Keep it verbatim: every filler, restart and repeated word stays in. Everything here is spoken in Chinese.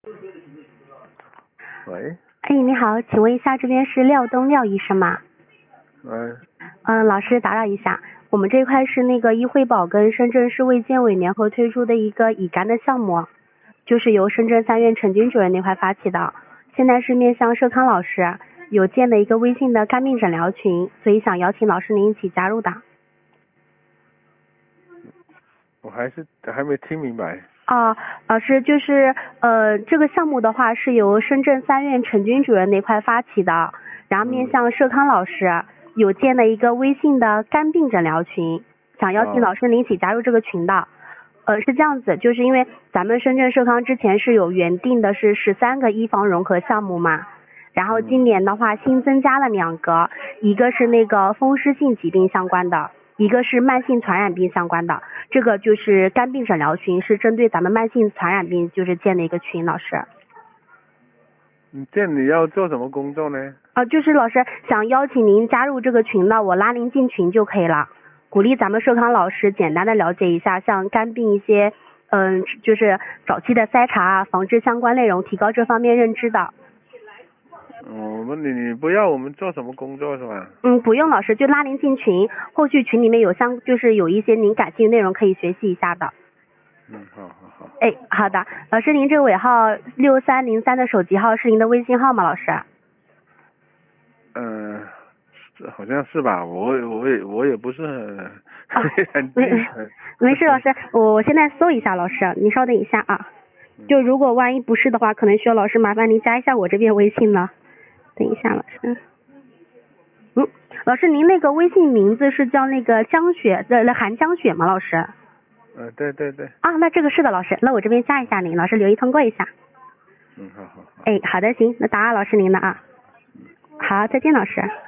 喂。 哎，你好，请问一下，这边是廖东廖医生吗？ 嗯。 嗯，老师打扰一下，我们这块是那个医惠保跟深圳市卫健委联合推出的一个乙肝的项目，就是由深圳三院陈军主任那块发起的，现在是面向社康老师有建的一个微信的肝病诊疗群，所以想邀请老师您一起加入的。 我还是还没听明白。 啊，老师就是呃这个项目的话是由深圳三院陈军主任那块发起的，然后面向社康老师有建了一个微信的肝病诊疗群，想邀请老师您一起加入这个群的。呃是这样子，就是因为咱们深圳社康之前是有原定的是十三个医防融合项目嘛，然后今年的话新增加了两个，一个是那个风湿性疾病相关的，一个是慢性传染病相关的，这个就是肝病诊疗群，是针对咱们慢性传染病就是建的一个群。老师， 你这你要做什么工作呢？ 啊、呃，就是老师想邀请您加入这个群的，我拉您进群就可以了，鼓励咱们社康老师简单的了解一下像肝病一些嗯、呃，就是早期的筛查啊，防治相关内容，提高这方面认知的。 嗯，我们你你不要我们做什么工作是吧？ 嗯，不用老师，就拉您进群，后续群里面有相就是有一些您感兴趣内容可以学习一下的。 嗯，好好好。 哎，好的，老师您这个尾号六三零三的手机号是您的微信号吗？老师？ 嗯、呃，好像是吧，我我也我也不是很、啊、很没没事，老师，我现在搜一下，老师，您稍等一下啊。就如果万一不是的话，可能需要老师麻烦您加一下我这边微信了。等一下，老师。嗯，老师，您那个微信名字是叫那个江雪的韩江雪吗？老师？ 嗯，对对对。 啊，那这个是的，老师，那我这边加一下您，老师留意通过一下。 嗯，好好好。 哎，好的，行，那打扰老师您了啊。好，再见，老师。